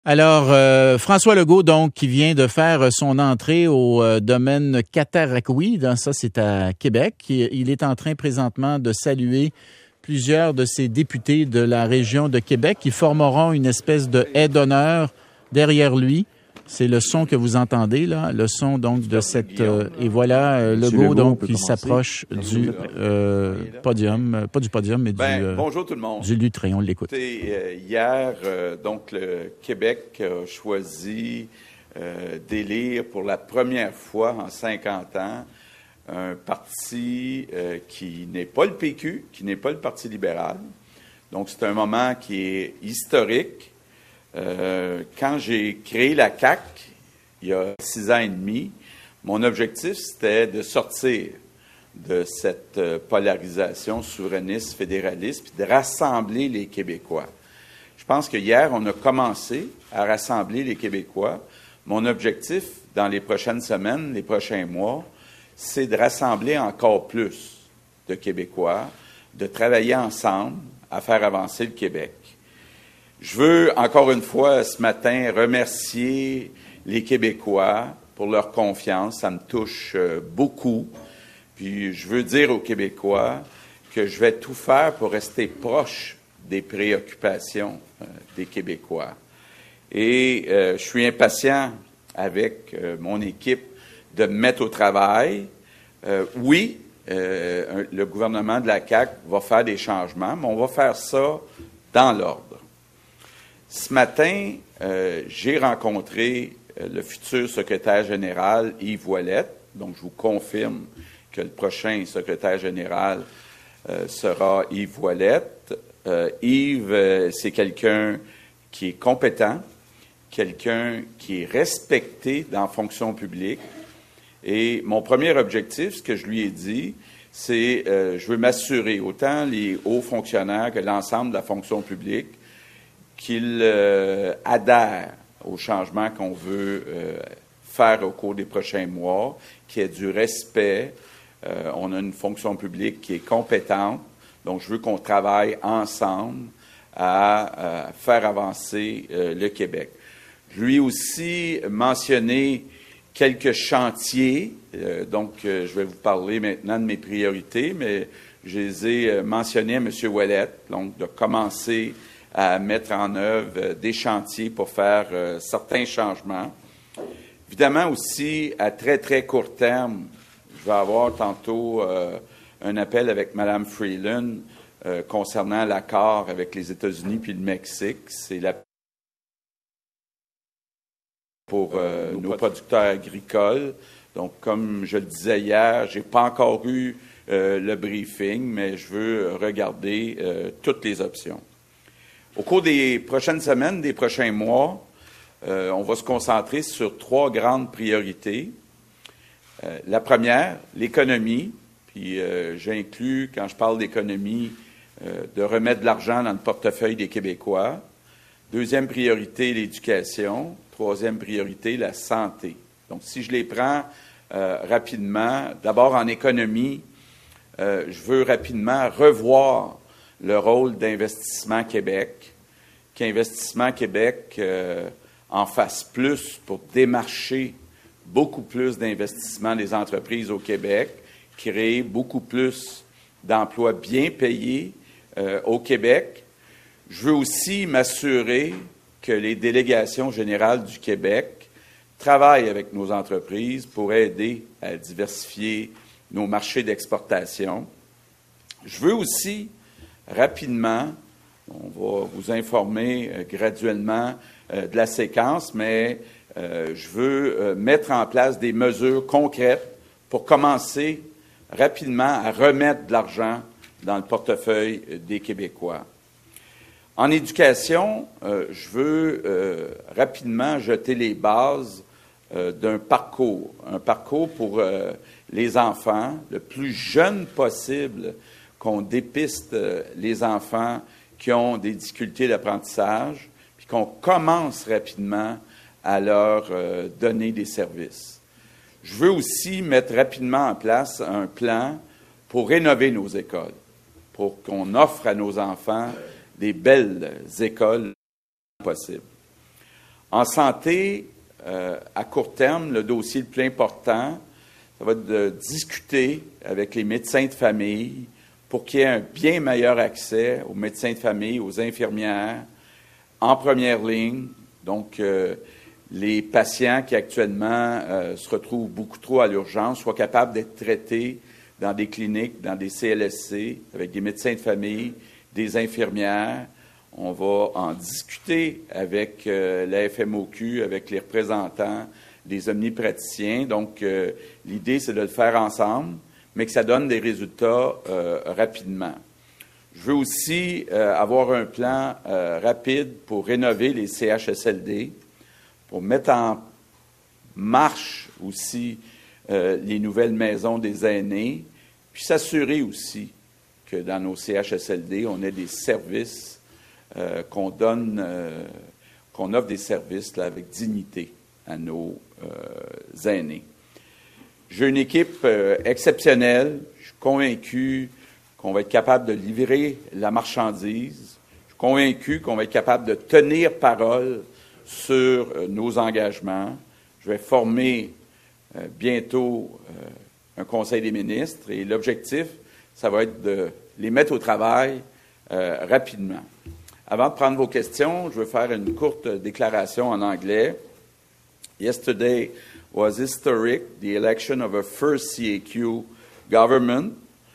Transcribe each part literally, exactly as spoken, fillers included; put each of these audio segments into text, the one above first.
Alors, euh, François Legault, donc, qui vient de faire son entrée au euh, domaine Cataraqui, dans ça, c'est à Québec. Il, il est en train présentement de saluer plusieurs de ses députés de la région de Québec qui formeront une espèce de haie d'honneur derrière lui. C'est le son que vous entendez, là, le son, donc, de cette... Euh, et voilà, euh, Legault, Legault, donc, qui s'approche du euh, podium, euh, pas du podium, mais ben, du... Euh, bonjour tout le monde. Du lutrin, on l'écoute. Euh, hier, euh, donc, le Québec a choisi euh, d'élire pour la première fois en cinquante ans un parti euh, qui n'est pas le P Q, qui n'est pas le Parti libéral. Donc, c'est un moment qui est historique. Euh, quand j'ai créé la C A Q, il y a six ans et demi, mon objectif, c'était de sortir de cette euh, polarisation souverainiste, fédéraliste, puis de rassembler les Québécois. Je pense que hier, on a commencé à rassembler les Québécois. Mon objectif, dans les prochaines semaines, les prochains mois, c'est de rassembler encore plus de Québécois, de travailler ensemble à faire avancer le Québec. Je veux, encore une fois, ce matin, remercier les Québécois pour leur confiance. Ça me touche euh, beaucoup. Puis je veux dire aux Québécois que je vais tout faire pour rester proche des préoccupations euh, des Québécois. Et euh, je suis impatient avec euh, mon équipe de me mettre au travail. Euh, oui, euh, le gouvernement de la C A Q va faire des changements, mais on va faire ça dans l'ordre. Ce matin, euh, j'ai rencontré euh, le futur secrétaire général Yves Ouellette. Donc, je vous confirme que le prochain secrétaire général euh, sera Yves Ouellette. Euh, Yves, euh, c'est quelqu'un qui est compétent, quelqu'un qui est respecté dans la fonction publique. Et mon premier objectif, ce que je lui ai dit, c'est euh, je veux m'assurer, autant les hauts fonctionnaires que l'ensemble de la fonction publique, qu'ils euh, adhèrent aux changements qu'on veut euh, faire au cours des prochains mois, qu'il y ait du respect. Euh, on a une fonction publique qui est compétente, donc je veux qu'on travaille ensemble à, à faire avancer euh, le Québec. Je lui ai aussi mentionné quelques chantiers, euh, donc euh, je vais vous parler maintenant de mes priorités, mais je les ai euh, mentionnés à M. Ouellette, donc de commencer à mettre en œuvre des chantiers pour faire euh, certains changements. Évidemment aussi, à très, très court terme, je vais avoir tantôt euh, un appel avec Mme Freeland euh, concernant l'accord avec les États-Unis puis le Mexique. C'est la pour euh, nos producteurs agricoles. Donc, comme je le disais hier, j'ai pas encore eu euh, le briefing, mais je veux regarder euh, toutes les options. Au cours des prochaines semaines, des prochains mois, euh, on va se concentrer sur trois grandes priorités. Euh, la première, l'économie, puis euh, j'inclus, quand je parle d'économie, euh, de remettre de l'argent dans le portefeuille des Québécois. Deuxième priorité, l'éducation. Troisième priorité, la santé. Donc, si je les prends euh, rapidement, d'abord en économie, euh, je veux rapidement revoir le rôle d'Investissement Québec, qu'Investissement Québec euh, en fasse plus pour démarcher beaucoup plus d'investissements des entreprises au Québec, créer beaucoup plus d'emplois bien payés euh, au Québec. Je veux aussi m'assurer que les délégations générales du Québec travaillent avec nos entreprises pour aider à diversifier nos marchés d'exportation. Je veux aussi rapidement, on va vous informer euh, graduellement euh, de la séquence, mais euh, je veux euh, mettre en place des mesures concrètes pour commencer rapidement à remettre de l'argent dans le portefeuille des Québécois. En éducation, euh, je veux euh, rapidement jeter les bases euh, d'un parcours, un parcours pour euh, les enfants, le plus jeune possible, qu'on dépiste euh, les enfants qui ont des difficultés d'apprentissage, puis qu'on commence rapidement à leur euh, donner des services. Je veux aussi mettre rapidement en place un plan pour rénover nos écoles, pour qu'on offre à nos enfants des belles écoles possibles. En santé, euh, à court terme, le dossier le plus important, ça va être de discuter avec les médecins de famille pour qu'il y ait un bien meilleur accès aux médecins de famille, aux infirmières, en première ligne. Donc, euh, les patients qui actuellement euh, se retrouvent beaucoup trop à l'urgence soient capables d'être traités dans des cliniques, dans des C L S C, avec des médecins de famille, des infirmières. On va en discuter avec euh, la F M O Q, avec les représentants, les omnipraticiens. Donc, euh, l'idée, c'est de le faire ensemble, mais que ça donne des résultats euh, rapidement. Je veux aussi euh, avoir un plan euh, rapide pour rénover les C H S L D, pour mettre en marche aussi euh, les nouvelles maisons des aînés, puis s'assurer aussi que dans nos C H S L D, on ait des services, euh, qu'on donne, euh, qu'on offre des services là, avec dignité à nos euh, aînés. J'ai une équipe euh, exceptionnelle. Je suis convaincu qu'on va être capable de livrer la marchandise. Je suis convaincu qu'on va être capable de tenir parole sur euh, nos engagements. Je vais former euh, bientôt euh, un conseil des ministres et l'objectif, ça va être de les mettre au travail euh, rapidement. Avant de prendre vos questions, je veux faire une courte déclaration en anglais. Yesterday was historic, the election of a first C A Q government.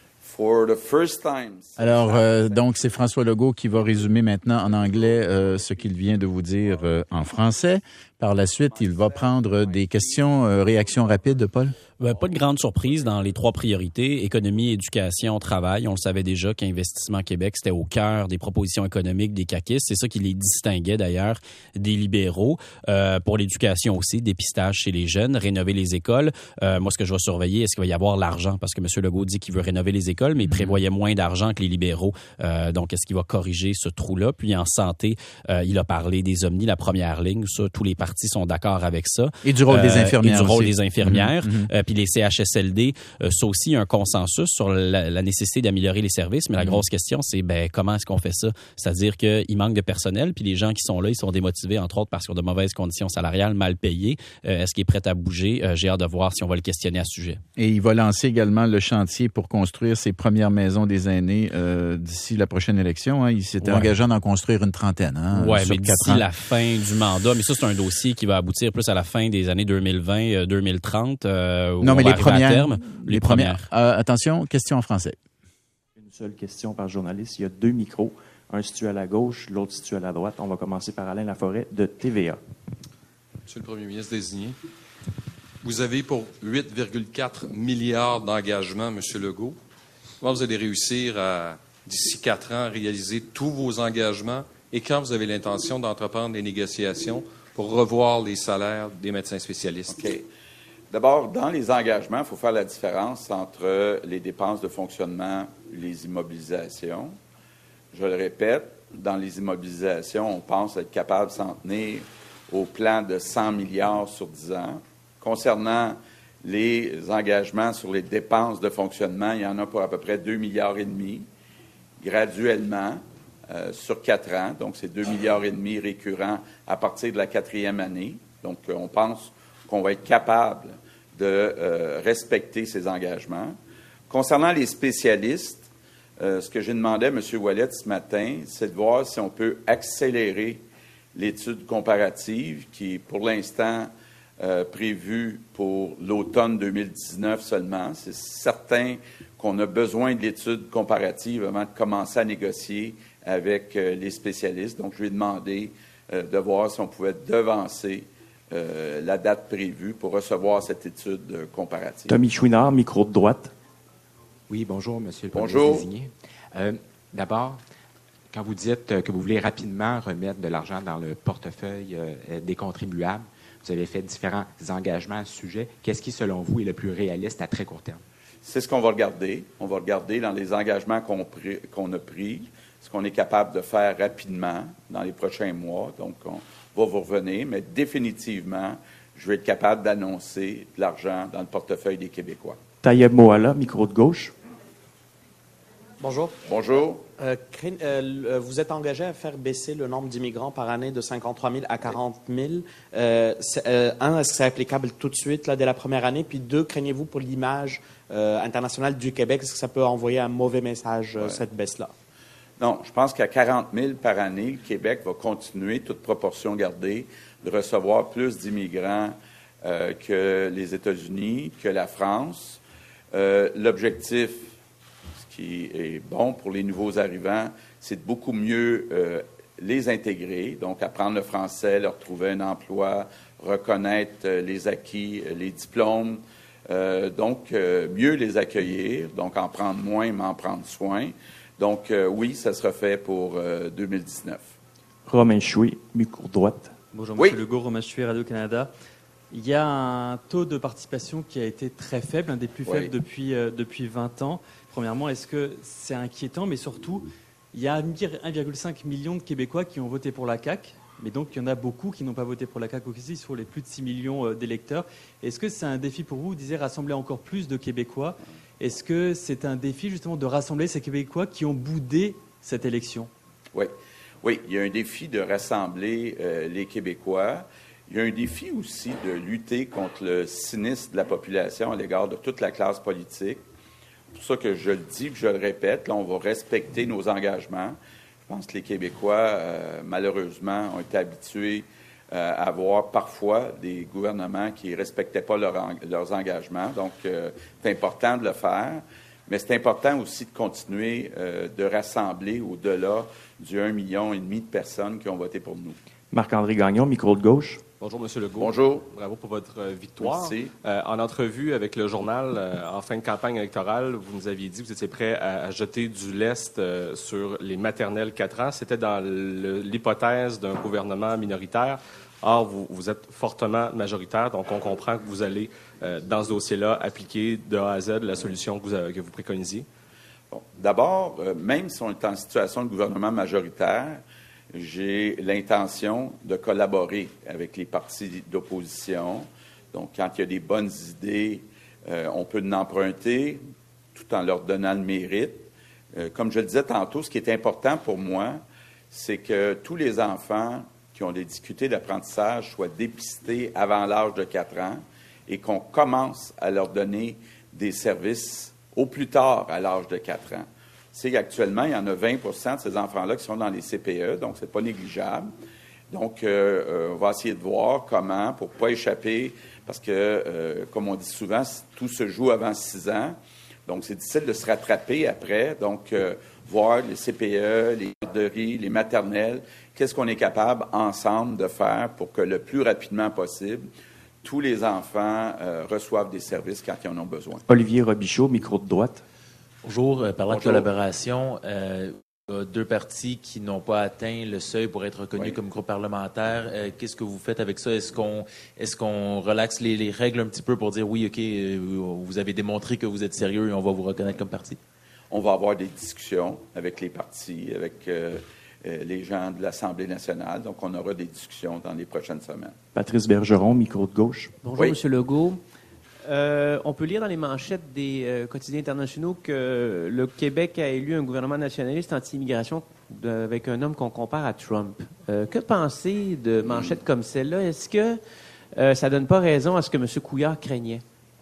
For the first time. Alors, euh, donc, c'est François Legault qui va résumer maintenant en anglais euh, ce qu'il vient de vous dire euh, en français. Par la suite, il va prendre des questions, euh, réactions rapides, Paul? Ben, pas de grande surprise dans les trois priorités, économie, éducation, travail. On le savait déjà qu'Investissement Québec, c'était au cœur des propositions économiques des caquistes. C'est ça qui les distinguait d'ailleurs des libéraux. Euh, pour l'éducation aussi, dépistage chez les jeunes, rénover les écoles. Euh, moi, ce que je vais surveiller, est-ce qu'il va y avoir l'argent? Parce que M. Legault dit qu'il veut rénover les écoles, mais il prévoyait moins d'argent que les libéraux. Euh, donc, est-ce qu'il va corriger ce trou-là? Puis en santé, euh, il a parlé des omnis, la première ligne. Ça, tous les partis sont d'accord avec ça. Et du rôle euh, des infirmières Et du rôle aussi. des infirmières. Mm-hmm. Euh, puis les C H S L D, euh, c'est aussi un consensus sur la, la nécessité d'améliorer les services. Mais la grosse question, c'est ben comment est-ce qu'on fait ça? C'est-à-dire qu'il manque de personnel, puis les gens qui sont là, ils sont démotivés, entre autres, parce qu'ils ont de mauvaises conditions salariales, mal payées. Euh, est-ce qu'il est prêt à bouger? Euh, j'ai hâte de voir si on va le questionner à ce sujet. Et il va lancer également le chantier pour construire ses premières maisons des aînés euh, d'ici la prochaine élection. Hein. Il s'était ouais. engagé d'en construire une trentaine. Hein, oui, mais d'ici ans. La fin du mandat. Mais ça, c'est un dossier qui va aboutir plus à la fin des années deux mille vingt deux mille trente. Euh, non, mais les premières, terme, les, les premières. premières. Euh, attention, question en français. Une seule question par journaliste. Il y a deux micros. Un situé à la gauche, l'autre situé à la droite. On va commencer par Alain Laforêt de T V A. Monsieur le Premier ministre désigné, vous avez pour huit virgule quatre milliards d'engagements, Monsieur Legault. Comment vous allez réussir à, d'ici quatre ans, réaliser tous vos engagements et quand vous avez l'intention d'entreprendre des négociations pour revoir les salaires des médecins spécialistes? OK. D'abord, dans les engagements, il faut faire la différence entre les dépenses de fonctionnement et les immobilisations. Je le répète, dans les immobilisations, on pense être capable de s'en tenir au plan de cent milliards sur dix ans. Concernant les engagements sur les dépenses de fonctionnement, il y en a pour à peu près deux milliards et demi, graduellement, euh, sur quatre ans. Donc, c'est deux milliards et demi récurrents à partir de la quatrième année. Donc, euh, on pense qu'on va être capable de euh, respecter ces engagements. Concernant les spécialistes, euh, ce que j'ai demandé à M. Ouellet ce matin, c'est de voir si on peut accélérer l'étude comparative qui est pour l'instant euh, prévue pour l'automne deux mille dix-neuf seulement. C'est certain qu'on a besoin de l'étude comparative avant de commencer à négocier avec euh, les spécialistes. Donc, je lui ai demandé euh, de voir si on pouvait devancer Euh, la date prévue pour recevoir cette étude euh, comparative. Tommy Chouinard, micro de droite. Oui, bonjour, Monsieur le bonjour. Premier désigné. Euh, d'abord, quand vous dites que vous voulez rapidement remettre de l'argent dans le portefeuille euh, des contribuables, vous avez fait différents engagements à ce sujet. Qu'est-ce qui, selon vous, est le plus réaliste à très court terme? C'est ce qu'on va regarder. On va regarder dans les engagements qu'on, pr- qu'on a pris, ce qu'on est capable de faire rapidement dans les prochains mois. Donc, on va vous revenir, mais définitivement, je vais être capable d'annoncer de l'argent dans le portefeuille des Québécois. Tayeb Moala, micro de gauche. Bonjour. Bonjour. Euh, crain- euh, vous êtes engagé à faire baisser le nombre d'immigrants par année de cinquante-trois mille à quarante mille. Euh, c'est, euh, un, est-ce que c'est applicable tout de suite, là, dès la première année? Puis deux, craignez-vous pour l'image euh, internationale du Québec? Est-ce que ça peut envoyer un mauvais message, euh, Ouais. cette baisse-là? Non, je pense qu'à quarante mille par année, le Québec va continuer, toute proportion gardée, de recevoir plus d'immigrants euh, que les États-Unis, que la France. Euh, l'objectif, ce qui est bon pour les nouveaux arrivants, c'est de beaucoup mieux euh, les intégrer, donc apprendre le français, leur trouver un emploi, reconnaître euh, les acquis, euh, les diplômes, euh, donc euh, mieux les accueillir, donc en prendre moins, mais en prendre soin. Donc euh, oui, ça sera fait pour euh, deux mille dix-neuf. Romain Chouet, micro droite. Bonjour, Oui. Monsieur Legault, Romain Chouet, Radio-Canada. Il y a un taux de participation qui a été très faible, un des plus faibles Oui. depuis, euh, depuis vingt ans. Premièrement, est-ce que c'est inquiétant? Mais surtout, il y a un virgule cinq million de Québécois qui ont voté pour la C A Q. Mais donc, il y en a beaucoup qui n'ont pas voté pour la C A Q aussi, sur les plus de six millions euh, d'électeurs. Est-ce que c'est un défi pour vous? Vous disiez rassembler encore plus de Québécois. Est-ce que c'est un défi, justement, de rassembler ces Québécois qui ont boudé cette élection? Oui. Oui, il y a un défi de rassembler euh, les Québécois. Il y a un défi aussi de lutter contre le cynisme de la population à l'égard de toute la classe politique. C'est pour ça que je le dis et je le répète, là, on va respecter nos engagements. Je pense que les Québécois, euh, malheureusement, ont été habitués euh, à voir parfois des gouvernements qui ne respectaient pas leur en- leurs engagements. Donc, euh, c'est important de le faire. Mais c'est important aussi de continuer euh, de rassembler au-delà du un million et demi de personnes qui ont voté pour nous. Marc-André Gagnon, micro de gauche. Bonjour, M. Legault. Bonjour. Bravo pour votre euh, victoire. Merci. Euh, en entrevue avec le journal, euh, en fin de campagne électorale, vous nous aviez dit que vous étiez prêt à, à jeter du lest euh, sur les maternelles quatre ans. C'était dans le- l'hypothèse d'un gouvernement minoritaire. Or, vous, vous êtes fortement majoritaire, donc on comprend que vous allez, euh, dans ce dossier-là, appliquer de A à Z la solution que vous, avez- que vous préconisiez. Bon, d'abord, euh, même si on est en situation de gouvernement majoritaire, j'ai l'intention de collaborer avec les partis d'opposition. Donc, quand il y a des bonnes idées, euh, on peut en emprunter tout en leur donnant le mérite. Euh, comme je le disais tantôt, ce qui est important pour moi, c'est que tous les enfants qui ont des difficultés d'apprentissage soient dépistés avant l'âge de quatre ans et qu'on commence à leur donner des services au plus tard à l'âge de quatre ans. C'est qu'actuellement, il y en a vingt pour cent de ces enfants-là qui sont dans les C P E, donc c'est pas négligeable. Donc, euh, euh, on va essayer de voir comment, pour ne pas échapper, parce que, euh, comme on dit souvent, tout se joue avant six ans. Donc, c'est difficile de se rattraper après. Donc, euh, voir les C P E, les garderies, les maternelles, qu'est-ce qu'on est capable ensemble de faire pour que le plus rapidement possible, tous les enfants euh, reçoivent des services quand ils en ont besoin. Olivier Robichaud, micro de droite. Bonjour. Euh, Par la Bonjour. collaboration, euh, il y a deux partis qui n'ont pas atteint le seuil pour être reconnus Oui. comme groupe parlementaire. Euh, Qu'est-ce que vous faites avec ça? Est-ce qu'on est-ce qu'on relaxe les, les règles un petit peu pour dire oui, OK, euh, vous avez démontré que vous êtes sérieux et on va vous reconnaître comme parti? On va avoir des discussions avec les partis, avec euh, euh, les gens de l'Assemblée nationale. Donc, on aura des discussions dans les prochaines semaines. Patrice Bergeron, micro de gauche. Bonjour, Oui. M. Legault. Euh, on peut lire dans les manchettes des euh, quotidiens internationaux que le Québec a élu un gouvernement nationaliste anti-immigration de- avec un homme qu'on compare à Trump. Euh, que penser de manchettes comme celle-là? Est-ce que euh, ça donne pas raison à ce que M. Couillard craignait?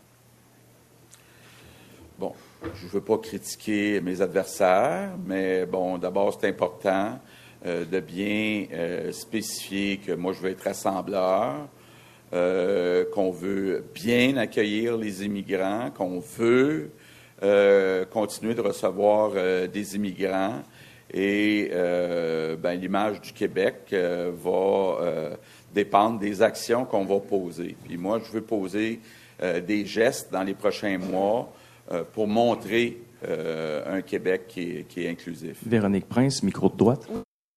Bon, je ne veux pas critiquer mes adversaires, mais bon, d'abord, c'est important euh, de bien euh, spécifier que moi, je veux être rassembleur, euh, qu'on veut bien accueillir les immigrants, qu'on veut euh, continuer de recevoir euh, des immigrants. Et euh, ben, l'image du Québec euh, va euh, dépendre des actions qu'on va poser. Puis moi, je veux poser euh, des gestes dans les prochains mois euh, pour montrer euh, un Québec qui est, qui est inclusif. Véronique Prince, micro de droite.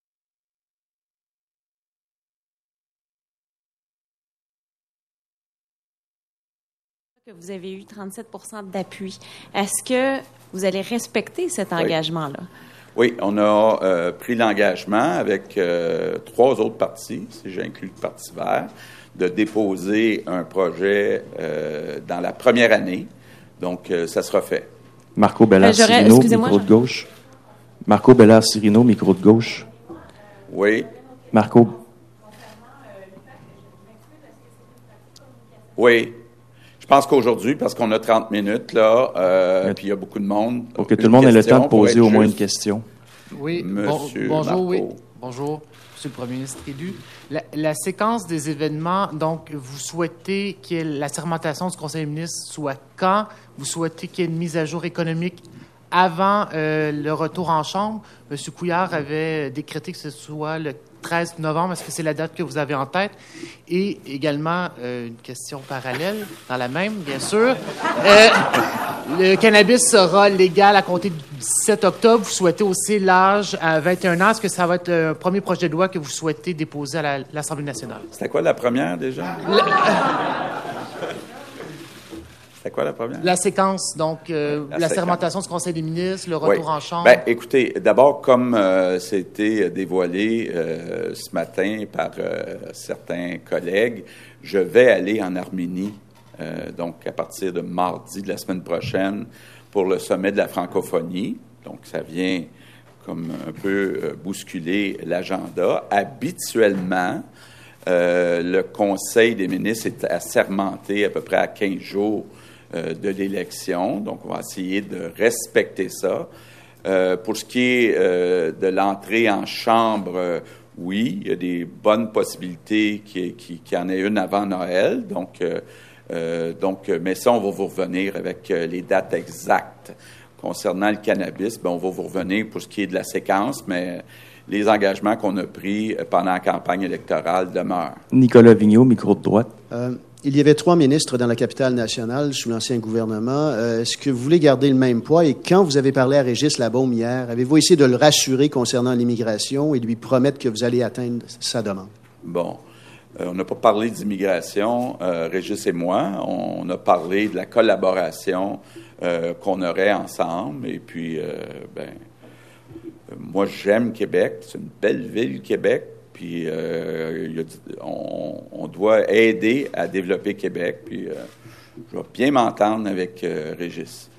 Que vous avez eu trente-sept pour cent d'appui. Est-ce que vous allez respecter cet Oui. engagement-là? Oui, on a euh, pris l'engagement avec euh, trois autres partis, si j'inclus le Parti vert, de déposer un projet euh, dans la première année. Donc, euh, ça sera fait. Marco Bellard-Cirino, micro de gauche. Marco Bellard-Cirino, micro de gauche. Oui. Marco. Oui. Je pense qu'aujourd'hui, parce qu'on a trente minutes, là, euh, puis il y a beaucoup de monde. Pour que tout le monde ait le temps de poser au moins une question. Oui, Monsieur bon, bonjour, Marco. oui. Bonjour, Monsieur le Premier ministre élu. La, la séquence des événements, donc, vous souhaitez que la sermentation du Conseil des ministres soit quand? Vous souhaitez qu'il y ait une mise à jour économique avant euh, le retour en Chambre? Monsieur Couillard avait décrété que ce soit le treize novembre. Est-ce que c'est la date que vous avez en tête? Et également, euh, une question parallèle, dans la même, bien sûr. Euh, le cannabis sera légal à compter du dix-sept octobre. Vous souhaitez aussi l'âge à vingt et un ans. Est-ce que ça va être le premier projet de loi que vous souhaitez déposer à la, l'Assemblée nationale? C'était quoi la première, déjà? Le, C'était quoi la première? La séquence, donc, euh, la, la sermentation du Conseil des ministres, le retour oui. en Chambre. Bien, écoutez, d'abord, comme euh, c'était dévoilé euh, ce matin par euh, certains collègues, je vais aller en Arménie, euh, donc à partir de mardi de la semaine prochaine, pour le sommet de la francophonie. Donc, ça vient comme un peu euh, bousculer l'agenda. Habituellement, euh, le Conseil des ministres est assermenté à peu près à quinze jours Euh, de l'élection. Donc, on va essayer de respecter ça. Euh, pour ce qui est euh, de l'entrée en chambre, euh, oui, il y a des bonnes possibilités qu'il y, qu'il, qu'il y en ait une avant Noël. Donc, euh, euh, donc, mais ça, on va vous revenir avec euh, les dates exactes. Concernant le cannabis, bien, on va vous revenir pour ce qui est de la séquence, mais les engagements qu'on a pris pendant la campagne électorale demeurent. Nicolas Vigneault, micro de droite. Euh, il y avait trois ministres dans la capitale nationale sous l'ancien gouvernement. Euh, est-ce que vous voulez garder le même poids? Et quand vous avez parlé à Régis Labaume hier, avez-vous essayé de le rassurer concernant l'immigration et lui promettre que vous allez atteindre sa demande? Bon. Euh, on n'a pas parlé d'immigration, euh, Régis et moi. On, on a parlé de la collaboration euh, qu'on aurait ensemble. Et puis, euh, ben, euh, moi, j'aime Québec. C'est une belle ville, Québec. Puis, euh, y a, on, on doit aider à développer Québec. Puis, euh, je vais bien m'entendre avec euh, Régis.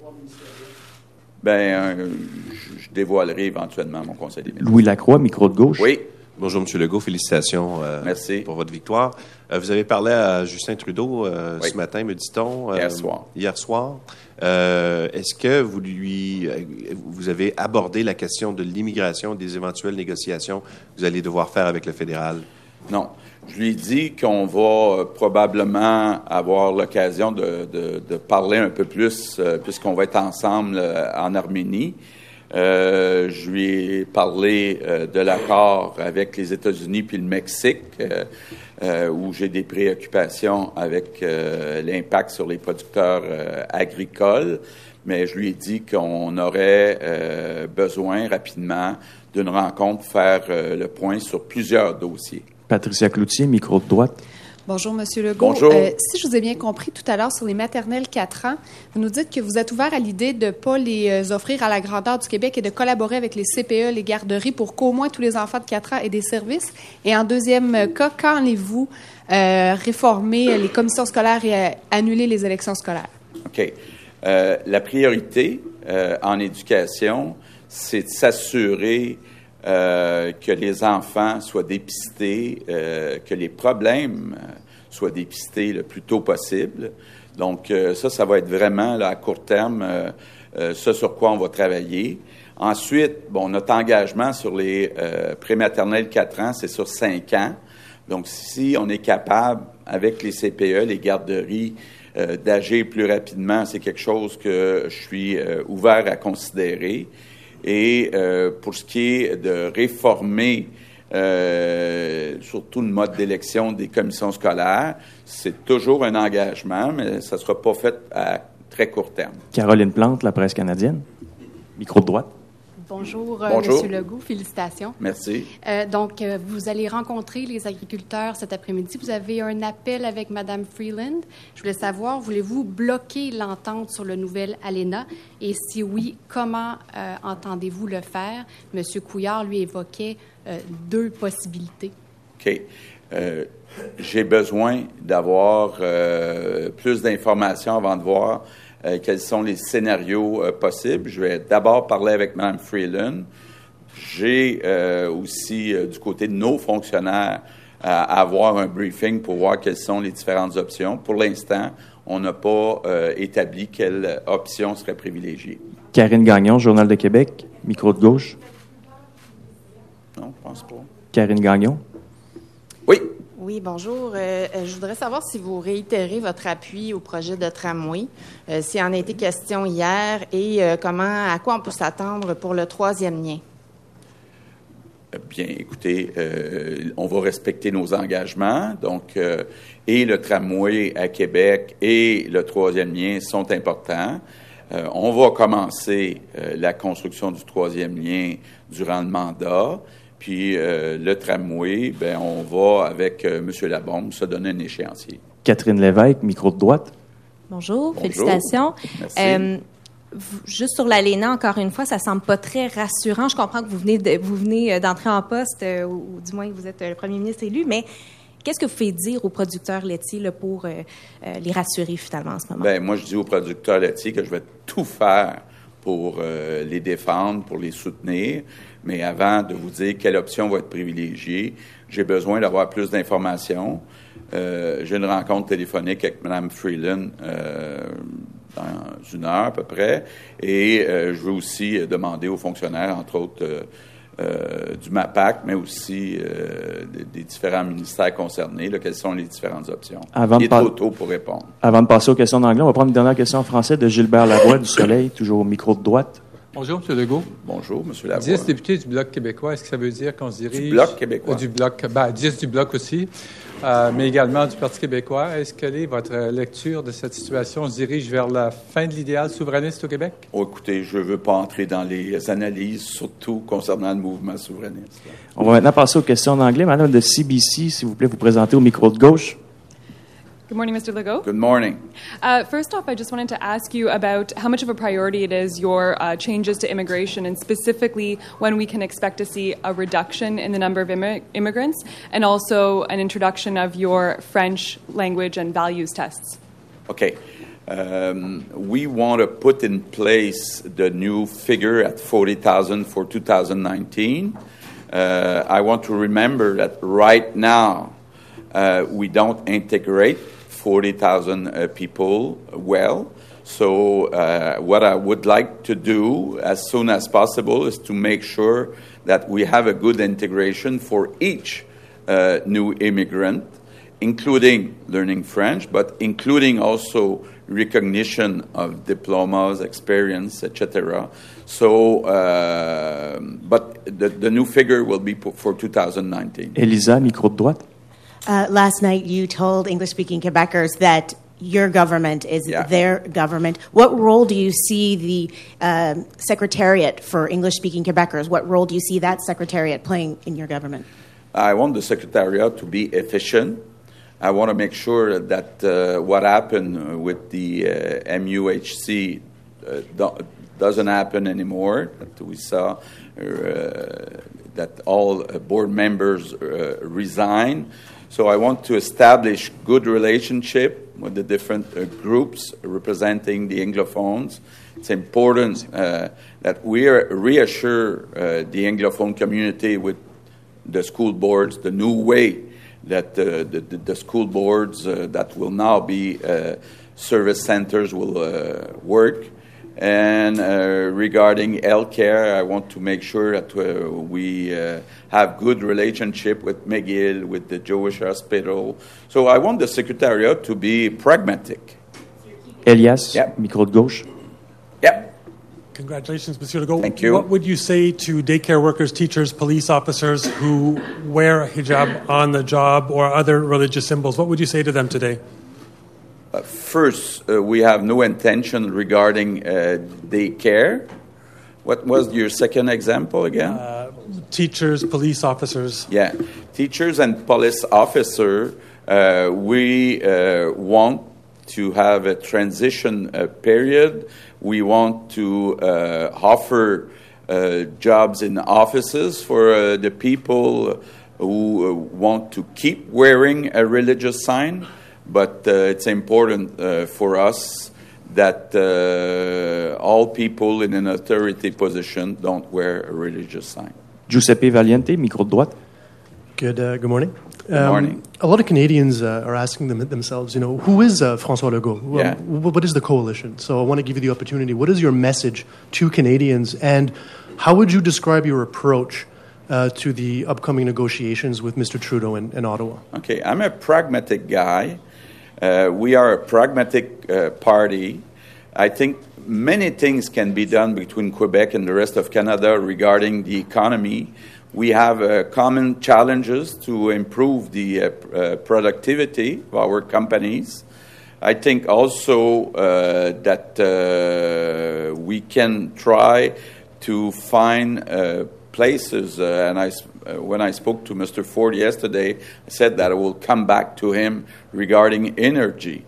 Ben, euh, je, je dévoilerai éventuellement mon conseil des ministres. Louis Lacroix, micro de gauche. Oui. Bonjour, M. Legault. Félicitations euh, Merci. pour votre victoire. Euh, vous avez parlé à Justin Trudeau euh, oui. ce matin, me dit-on. Euh, hier soir. Hier soir. Euh, est-ce que vous lui, euh, vous avez abordé la question de l'immigration, des éventuelles négociations que vous allez devoir faire avec le fédéral? Non. Je lui ai dit qu'on va euh, probablement avoir l'occasion de, de, de parler un peu plus, euh, puisqu'on va être ensemble euh, en Arménie. Euh, je lui ai parlé euh, de l'accord avec les États-Unis puis le Mexique, euh, euh, où j'ai des préoccupations avec euh, l'impact sur les producteurs euh, agricoles. Mais je lui ai dit qu'on aurait euh, besoin rapidement d'une rencontre pour faire euh, le point sur plusieurs dossiers. Patricia Cloutier, micro de droite. Bonjour, M. Legault. Bonjour. Euh, si je vous ai bien compris tout à l'heure sur les maternelles quatre ans, vous nous dites que vous êtes ouvert à l'idée de ne pas les euh, offrir à la grandeur du Québec et de collaborer avec les C P E, les garderies, pour qu'au moins tous les enfants de quatre ans aient des services. Et en deuxième cas, quand allez-vous euh, réformer les commissions scolaires et euh, annuler les élections scolaires? OK. Euh, la priorité euh, en éducation, c'est de s'assurer Euh, que les enfants soient dépistés, euh, que les problèmes euh, soient dépistés le plus tôt possible. Donc, euh, ça, ça va être vraiment là, à court terme, euh, euh, ce sur quoi on va travailler. Ensuite, bon, notre engagement sur les euh, prématernelles quatre ans, c'est sur cinq ans. Donc, si on est capable, avec les C P E, les garderies, euh, d'agir plus rapidement, c'est quelque chose que je suis euh, ouvert à considérer. Et euh, pour ce qui est de réformer euh, surtout le mode d'élection des commissions scolaires, c'est toujours un engagement, mais ça ne sera pas fait à très court terme. Caroline Plante, La Presse canadienne. Micro de droite. Bonjour, Bonjour. M. Legault. Félicitations. Merci. Euh, donc, euh, vous allez rencontrer les agriculteurs cet après-midi. Vous avez un appel avec Mme Freeland. Je voulais savoir, voulez-vous bloquer l'entente sur le nouvel A L E N A? Et si oui, comment euh, entendez-vous le faire? M. Couillard, lui, évoquait euh, deux possibilités. OK. Euh, j'ai besoin d'avoir euh, plus d'informations avant de voir euh, quels sont les scénarios euh, possibles. Je vais d'abord parler avec Mme Freeland. J'ai euh, aussi, euh, du côté de nos fonctionnaires, à avoir un briefing pour voir quelles sont les différentes options. Pour l'instant, on n'a pas euh, établi quelle option serait privilégiée. Karine Gagnon, Journal de Québec, micro de gauche. Non, je pense pas. Karine Gagnon. Oui. Oui, bonjour. Euh, je voudrais savoir si vous réitérez votre appui au projet de tramway, euh, s'il en a été question hier et euh, comment, à quoi on peut s'attendre pour le troisième lien. Bien, écoutez, euh, on va respecter nos engagements. Donc, euh, et le tramway à Québec et le troisième lien sont importants. Euh, on va commencer euh, la construction du troisième lien durant le mandat. Puis euh, le tramway, ben, on va, avec euh, M. Labombe, se donner un échéancier. Catherine Lévesque, micro de droite. Bonjour, Bonjour. Félicitations. Merci. Euh, Juste sur l'ALENA, encore une fois, ça semble pas très rassurant. Je comprends que vous venez de, vous venez d'entrer en poste, euh, ou, ou du moins vous êtes le premier ministre élu, mais qu'est-ce que vous faites dire aux producteurs laitiers là, pour euh, euh, les rassurer finalement en ce moment? Bien, moi, je dis aux producteurs laitiers que je vais tout faire pour euh, les défendre, pour les soutenir. Mais avant de vous dire quelle option va être privilégiée, j'ai besoin d'avoir plus d'informations. Euh, j'ai une rencontre téléphonique avec Mme Freeland euh, dans une heure à peu près. Et euh, je veux aussi euh, demander aux fonctionnaires, entre autres euh, euh, du MAPAC, mais aussi euh, des, des différents ministères concernés, là, quelles sont les différentes options. Avant Il est de trop par... tôt pour répondre. Avant de passer aux questions d'anglais, on va prendre une dernière question en français de Gilbert Lavoie du Soleil, toujours au micro de droite. Bonjour, M. Legault. Bonjour, M. Lavoie. dix députés du Bloc québécois, est-ce que ça veut dire qu'on se dirige... Du Bloc québécois. Euh, du Bloc, ben, dix du Bloc aussi, euh, mais également du Parti québécois. Est-ce quelle est votre lecture de cette situation? On se dirige vers la fin de l'idéal souverainiste au Québec? Oh, écoutez, je ne veux pas entrer dans les analyses, surtout concernant le mouvement souverainiste. On va maintenant passer aux questions d'anglais. Madame de C B C, s'il vous plaît, vous présentez au micro de gauche. Good morning, Mister Legault. Good morning. Uh, first off, I just wanted to ask you about how much of a priority it is your uh, changes to immigration, and specifically when we can expect to see a reduction in the number of imm- immigrants, and also an introduction of your French language and values tests. Okay. Um, we want to put in place the new figure at forty thousand for two thousand nineteen. Uh, I want to remember that right now uh, we don't integrate forty thousand uh, people well. So uh, what I would like to do as soon as possible is to make sure that we have a good integration for each uh, new immigrant, including learning French, but including also recognition of diplomas, experience, et cetera. So, uh, but the, the new figure will be for two thousand nineteen. Elisa, micro de droite. Uh, last night, you told English-speaking Quebecers that your government is Yeah. their government. What role do you see the uh, Secretariat for English-speaking Quebecers, what role do you see that Secretariat playing in your government? I want the Secretariat to be efficient. I want to make sure that uh, what happened with the uh, M U H C uh, do- doesn't happen anymore, that we saw uh, that all uh, board members uh, resign. So I want to establish good relationship with the different uh, groups representing the Anglophones. It's important uh, that we reassure uh, the Anglophone community with the school boards, the new way that uh, the, the, the school boards uh, that will now be uh, service centers will uh, work. And uh, regarding healthcare, I want to make sure that uh, we uh, have good relationship with McGill, with the Jewish Hospital. So I want the Secretariat to be pragmatic. Elias, Yep. micro de gauche. Yep. Congratulations, Monsieur Legault. Thank you. What would you say to daycare workers, teachers, police officers who wear a hijab on the job or other religious symbols? What would you say to them today? Uh, first, uh, we have no intention regarding uh, daycare. What was your second example again? Uh, teachers, police officers. Yeah, teachers and police officer, uh, we uh, want to have a transition uh, period. We want to uh, offer uh, jobs in offices for uh, the people who uh, want to keep wearing a religious sign. But uh, it's important uh, for us that uh, all people in an authority position don't wear a religious sign. Giuseppe Valiente, micro de droite. Good, uh, good morning. Good um, morning. A lot of Canadians uh, are asking them, themselves, you know, who is uh, François Legault? Yeah. Um, what is the coalition? So I want to give you the opportunity. What is your message to Canadians, and how would you describe your approach uh, to the upcoming negotiations with Mister Trudeau in, in Ottawa? Okay, I'm a pragmatic guy. Uh, we are a pragmatic uh, party. I think many things can be done between Quebec and the rest of Canada regarding the economy. We have uh, common challenges to improve the uh, uh, productivity of our companies. I think also uh, that uh, we can try to find uh, places, uh, and I, uh, when I spoke to Mister Ford yesterday, I said that I will come back to him regarding energy.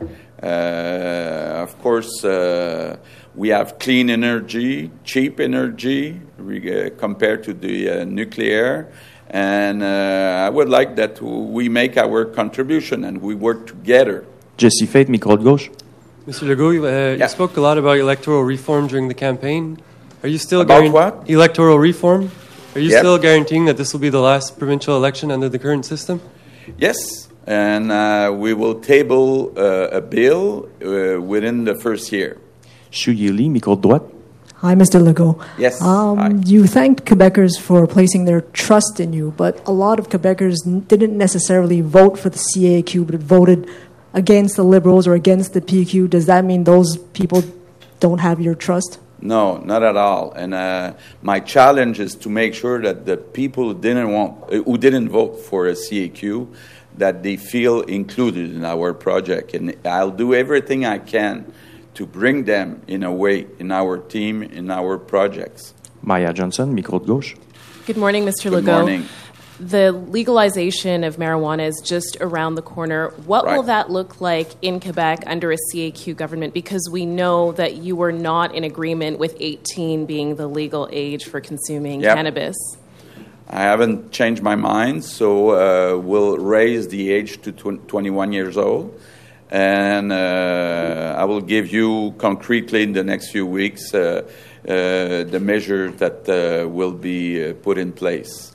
Uh, of course, uh, we have clean energy, cheap energy re- uh, compared to the uh, nuclear, and uh, I would like that we make our contribution and we work together. Jesse Fate, micro de gauche. Mister Legault, uh, yeah. you spoke a lot about electoral reform during the campaign. Are you still about guaran- what? Electoral reform? Are you yep. still guaranteeing that this will be the last provincial election under the current system? Yes, and uh, we will table uh, a bill uh, within the first year. Shu Yili, micro de droite. Hi, Mister Legault. Yes. Um, hi. You thanked Quebecers for placing their trust in you, but a lot of Quebecers n- didn't necessarily vote for the C A Q, but voted against the Liberals or against the P Q. Does that mean those people don't have your trust? No, not at all. And uh, my challenge is to make sure that the people who didn't want, uh, who didn't vote for a C A Q, that they feel included in our project. And I'll do everything I can to bring them in a way in our team, in our projects. Maya Johnson, micro de gauche. Good morning, Mister Good Legault. morning. The legalization of marijuana is just around the corner. What Right. will that look like in Quebec under a C A Q government? Because we know that you were not in agreement with eighteen being the legal age for consuming Yep. cannabis. I haven't changed my mind, so uh, we'll raise the age to tw- twenty-one years old. And uh, I will give you concretely in the next few weeks uh, uh, the measures that uh, will be uh, put in place.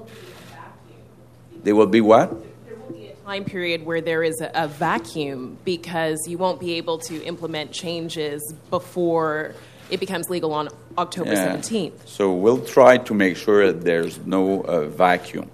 There will be what? Time period where there is a, a vacuum because you won't be able to implement changes before it becomes legal on October Yeah. seventeenth. So we'll try to make sure that there's no uh, vacuum.